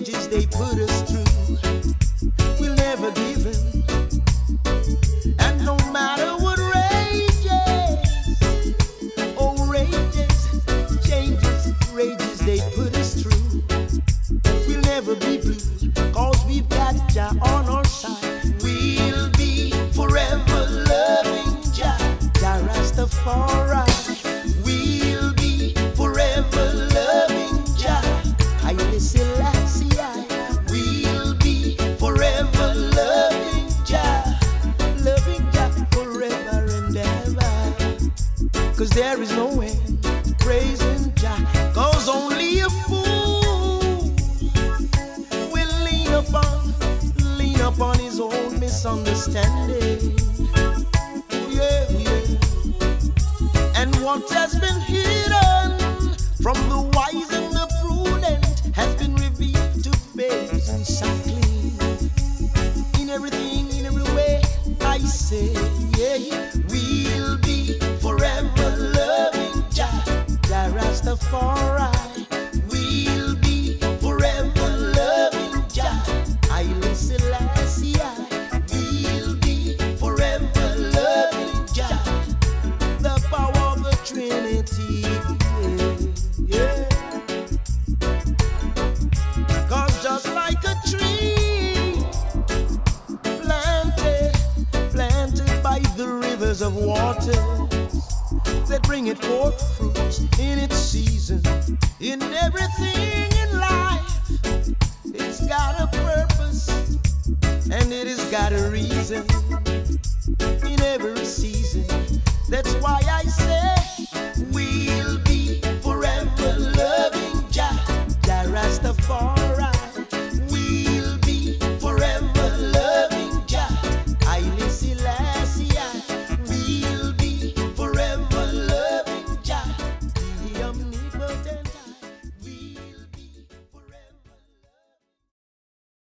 changes they put us through, we'll never give in. And no matter what rages, oh rages, changes, rages they put us through, we'll never be blue, cause we've got Jah on our side. We'll be forever loving Jah, Jah Rastafari. We'll be forever loving Jah, Haile Selassie. We'll be forever loving Jah forever and ever. Cause there is no end praising Jah, cause only a fool will lean upon his own misunderstanding. Yeah, yeah. And what has been hidden from the wise and the prudent has been revealed to babes and suckling. In everything, in every way, I say, yeah, we'll be forever loving Jah, Jah Rastafari. We'll be forever loving Jah, Haile Selassie. We'll be forever loving Jah, the power of the Trinity. Yeah, yeah. Cause just like a tree planted by the rivers of water that bring it forth fruits in its season, in everything in life, it's got a purpose and it has got a reason.